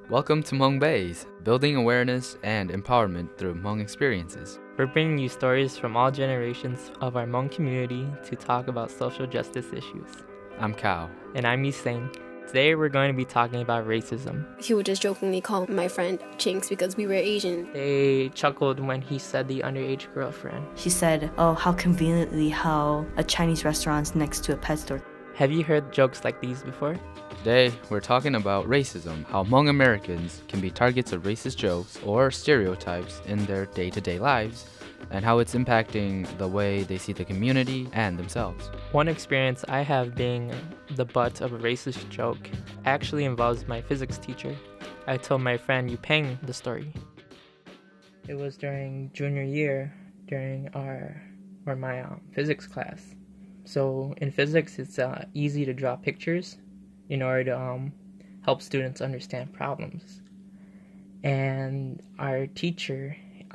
Welcome to Hmong Bays, building awareness and empowerment through Hmong experiences. We're bringing you stories from all generations of our Hmong community to talk about social justice issues. I'm Kao. And I'm Yiseng. Today we're going to be talking about racism. He would just jokingly call my friend Chinks because we were Asian. They chuckled when he said the underage girlfriend. She said, "Oh, how conveniently how a Chinese restaurant's next to a pet store." Have you heard jokes like these before? Today, we're talking about racism, how Hmong Americans can be targets of racist jokes or stereotypes in their day-to-day lives, and how it's impacting the way they see the community and themselves. One experience I have being the butt of a racist joke actually involves my physics teacher. I told my friend Yupeng the story. It was during junior year, during my physics class. So in physics, it's easy to draw pictures in order to help students understand problems. And our teacher,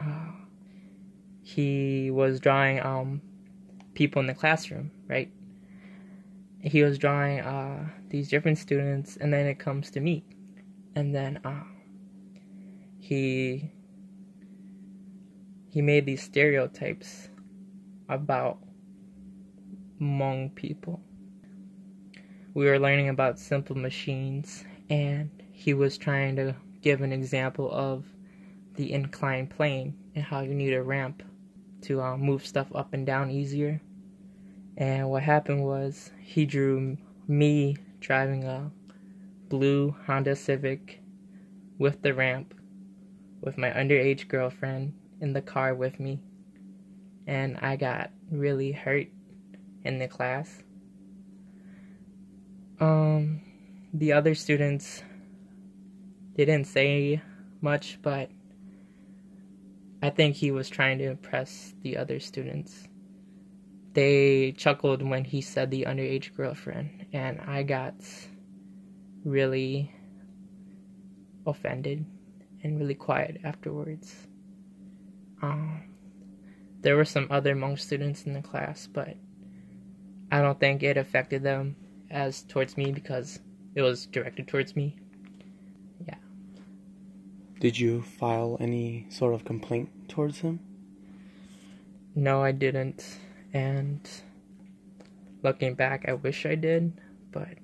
he was drawing people in the classroom, right? He was drawing these different students, and then it comes to me. And then he made these stereotypes about Hmong people. We were learning about simple machines, and he was trying to give an example of the inclined plane and how you need a ramp to move stuff up and down easier. And what happened was he drew me driving a blue Honda Civic with the ramp with my underage girlfriend in the car with me, and I got really hurt in the class. The other students, they didn't say much, but I think he was trying to impress the other students. They chuckled when he said the underage girlfriend, and I got really offended and really quiet afterwards. There were some other Hmong students in the class, but I don't think it affected them as towards me because it was directed towards me. Yeah. Did you file any sort of complaint towards him? No, I didn't. And looking back, I wish I did, but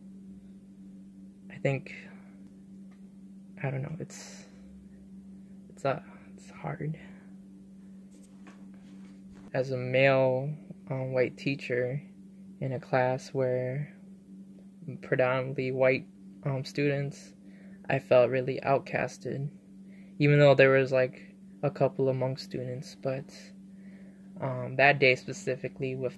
I think, I don't know, it's hard. As a male white teacher in a class where predominantly white students, I felt really outcasted, even though there was like a couple of Hmong students. But that day specifically, with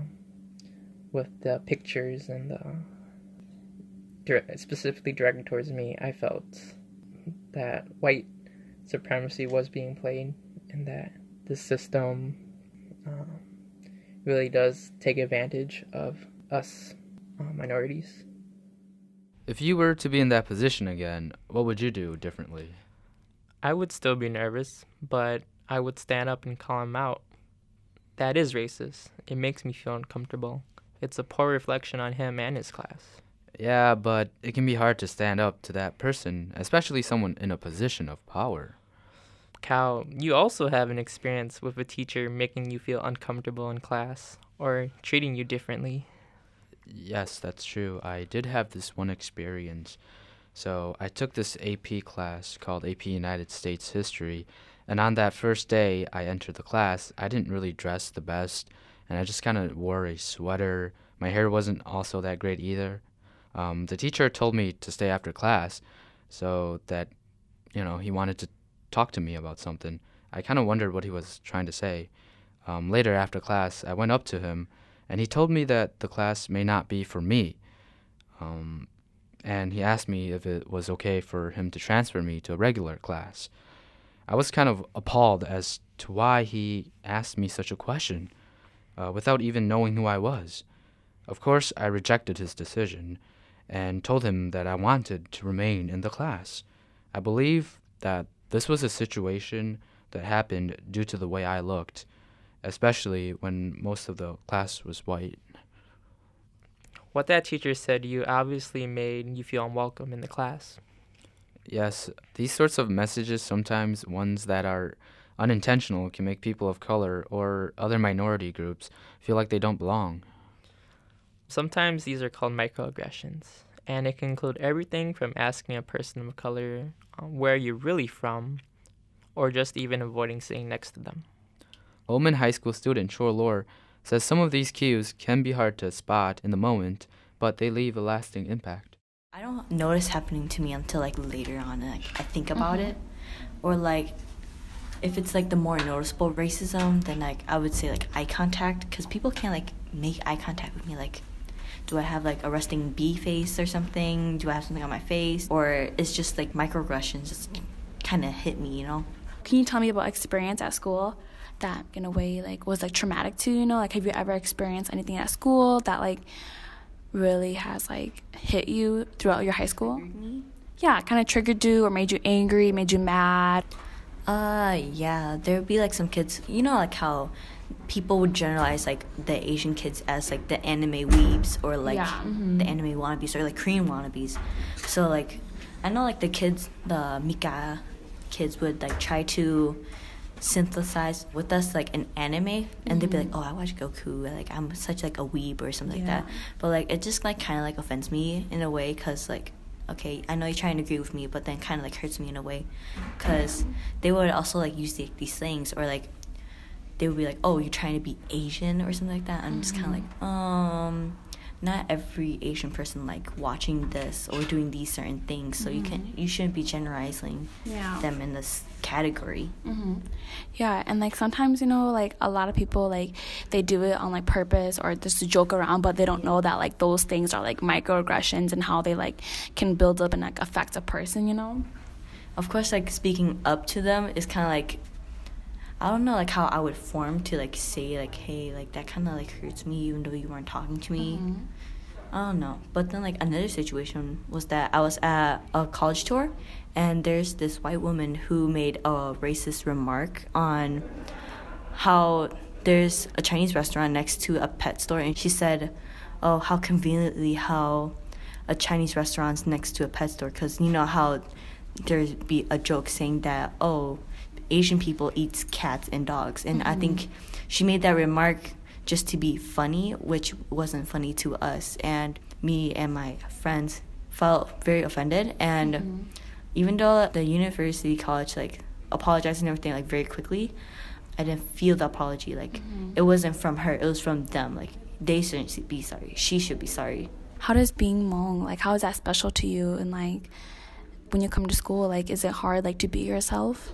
the pictures and specifically directed towards me, I felt that white supremacy was being played, and that the system really does take advantage of us minorities. If you were to be in that position again, what would you do differently? I would still be nervous, but I would stand up and call him out. That is racist. It makes me feel uncomfortable. It's a poor reflection on him and his class. Yeah, but it can be hard to stand up to that person, especially someone in a position of power. Cal, you also have an experience with a teacher making you feel uncomfortable in class or treating you differently. Yes, that's true. I did have this one experience. So I took this AP class called AP United States History, and on that first day I entered the class, I didn't really dress the best, and I just kind of wore a sweater. My hair wasn't also that great either. The teacher told me to stay after class, so that, he wanted to talk to me about something. I kind of wondered what he was trying to say. Later after class, I went up to him, and he told me that the class may not be for me. And he asked me if it was okay for him to transfer me to a regular class. I was kind of appalled as to why he asked me such a question, without even knowing who I was. Of course, I rejected his decision and told him that I wanted to remain in the class. I believe that this was a situation that happened due to the way I looked, especially when most of the class was white. What that teacher said to you obviously made you feel unwelcome in the class. Yes, these sorts of messages, sometimes ones that are unintentional, can make people of color or other minority groups feel like they don't belong. Sometimes these are called microaggressions, and it can include everything from asking a person of color where you're really from, or just even avoiding sitting next to them. Holman High School student Chor Lor says some of these cues can be hard to spot in the moment, but they leave a lasting impact. I don't notice happening to me until like later on. Like I think about it, or like if it's like the more noticeable racism, then like I would say like eye contact, because people can't like make eye contact with me. Like, do I have like a resting bee face or something? Do I have something on my face, or it's just like microaggressions just kind of hit me, you know? Can you tell me about experience at school that in a way like was like traumatic to you, like have you ever experienced anything at school that like really has like hit you throughout your high school? Yeah, kind of triggered you or made you angry, made you mad? Yeah, there would be like some kids, you know, like how people would generalize like the Asian kids as like the anime weebs or like the anime wannabes or like Korean wannabes. So like I know like the kids, the Mika kids would like try to synthesize with us like an anime, and they'd be like, oh, I watch Goku, like I'm such like a weeb or something like that. But like it just like kind of like offends me in a way, because like, okay, I know you're trying to agree with me, but then kind of like hurts me in a way, because they would also like use these things, or like they would be like, oh, you're trying to be Asian or something like that. I'm just kind of like, not every Asian person like watching this or doing these certain things, so you shouldn't be generalizing them in this category. Yeah, and like sometimes, you know, like a lot of people like they do it on like purpose or just to joke around, but they don't know that like those things are like microaggressions and how they like can build up and like affect a person, you know? Of course, like speaking up to them is kind of like, I don't know, like how I would form to like say like, hey, like that kind of like hurts me even though you weren't talking to me. I don't know. But then like another situation was that I was at a college tour, and there's this white woman who made a racist remark on how there's a Chinese restaurant next to a pet store, and she said, oh, how conveniently how a Chinese restaurant's next to a pet store, because you know how there'd be a joke saying that, oh, Asian people eats cats and dogs, and I think she made that remark just to be funny, which wasn't funny to us, and me and my friends felt very offended. And even though the university college like apologized and everything like very quickly, I didn't feel the apology. Like it wasn't from her, it was from them. Like they shouldn't be sorry, she should be sorry. How does being Hmong, like how is that special to you? And like when you come to school, like is it hard like to be yourself?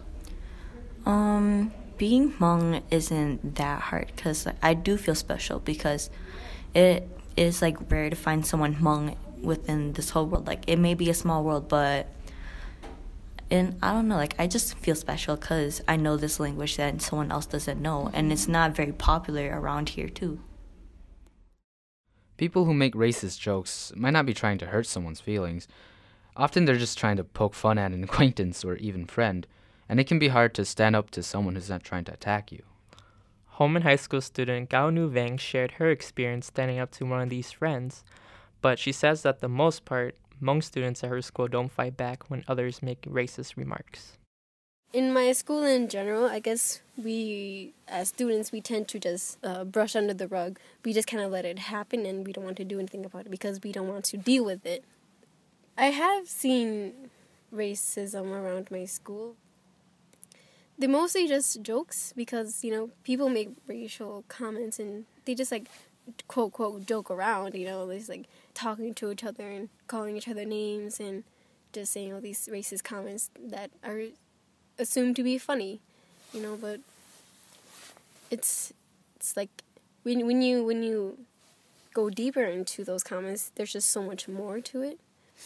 Being Hmong isn't that hard, because like, I do feel special, because it is like rare to find someone Hmong within this whole world. Like it may be a small world, but and I don't know, like I just feel special because I know this language that someone else doesn't know, and it's not very popular around here too. People who make racist jokes might not be trying to hurt someone's feelings. Often they're just trying to poke fun at an acquaintance or even friend, and it can be hard to stand up to someone who's not trying to attack you. Holman High School student Gao Nu Vang shared her experience standing up to one of these friends, but she says that the most part, Hmong students at her school don't fight back when others make racist remarks. In my school in general, I guess we, as students, we tend to just brush under the rug. We just kind of let it happen, and we don't want to do anything about it because we don't want to deal with it. I have seen racism around my school. They're mostly just jokes because, you know, people make racial comments and they just, like, quote, quote, joke around, you know. They're just, like, talking to each other and calling each other names and just saying all these racist comments that are assumed to be funny, you know. But it's like when you go deeper into those comments, there's just so much more to it.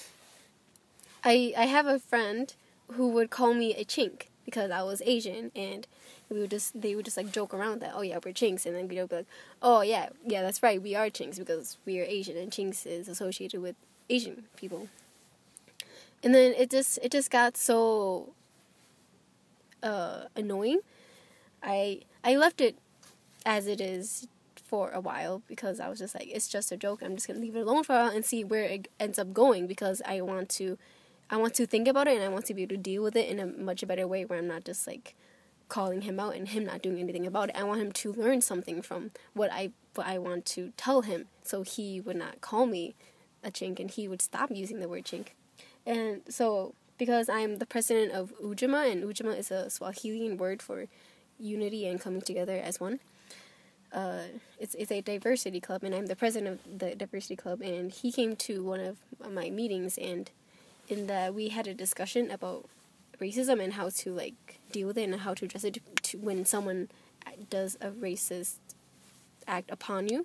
I have a friend who would call me a chink because I was Asian, and they would just like joke around that, oh yeah, we're chinks, and then we'd be like, oh yeah, that's right, we are chinks because we are Asian, and chinks is associated with Asian people. And then it just got so annoying. I left it as it is for a while because I was just like, it's just a joke. I'm just gonna leave it alone for a while and see where it ends up going, because I want to I want to think about it, and I want to be able to deal with it in a much better way where I'm not just like calling him out and him not doing anything about it. I want him to learn something from what I want to tell him, so he would not call me a chink and he would stop using the word chink. And so because I'm the president of Ujamaa, and Ujamaa is a Swahilian word for unity and coming together as one. It's a diversity club, and I'm the president of the diversity club. And he came to one of my meetings, and in that we had a discussion about racism and how to like deal with it and how to address it to when someone does a racist act upon you.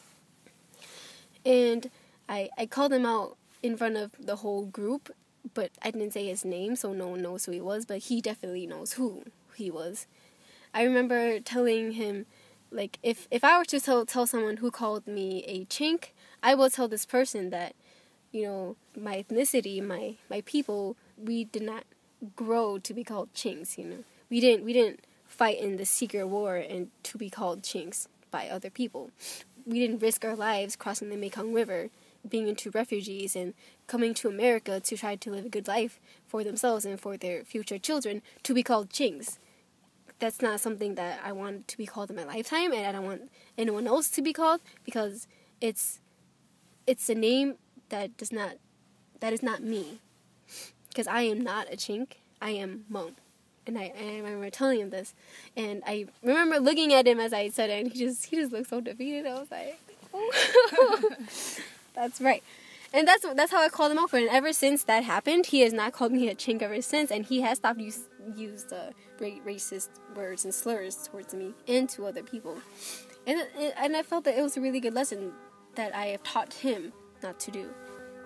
And I called him out in front of the whole group, but I didn't say his name, so no one knows who he was, but he definitely knows who he was. I remember telling him, like, if I were to tell someone who called me a chink, I will tell this person that, you know, my ethnicity, my people, we did not grow to be called chinks, you know. We didn't fight in the secret war and to be called chinks by other people. We didn't risk our lives crossing the Mekong River, being into refugees and coming to America to try to live a good life for themselves and for their future children to be called chinks. That's not something that I want to be called in my lifetime, and I don't want anyone else to be called, because it's a name that is not me. Because I am not a chink, I am Hmong. And I remember telling him this, and I remember looking at him as I said it, and he just looked so defeated. I was like, oh. That's right. And that's how I called him out for it. And ever since that happened, he has not called me a chink ever since, and he has stopped use racist words and slurs towards me and to other people. And I felt that it was a really good lesson that I have taught him not to do.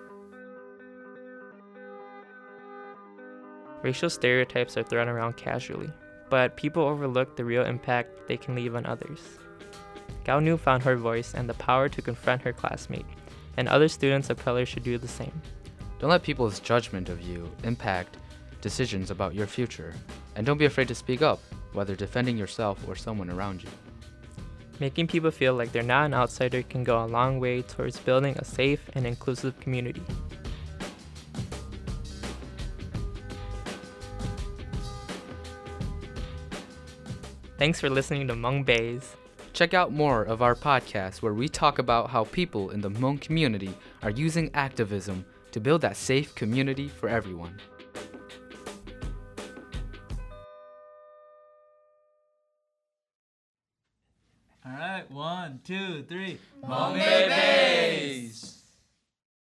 Racial stereotypes are thrown around casually, but people overlook the real impact they can leave on others. Gao Nu found her voice and the power to confront her classmate, and other students of color should do the same. Don't let people's judgment of you impact decisions about your future, and don't be afraid to speak up, whether defending yourself or someone around you. Making people feel like they're not an outsider can go a long way towards building a safe and inclusive community. Thanks for listening to Hmong Bays. Check out more of our podcasts where we talk about how people in the Hmong community are using activism to build that safe community for everyone. All right, 1, 2, 3. Hmong Bays!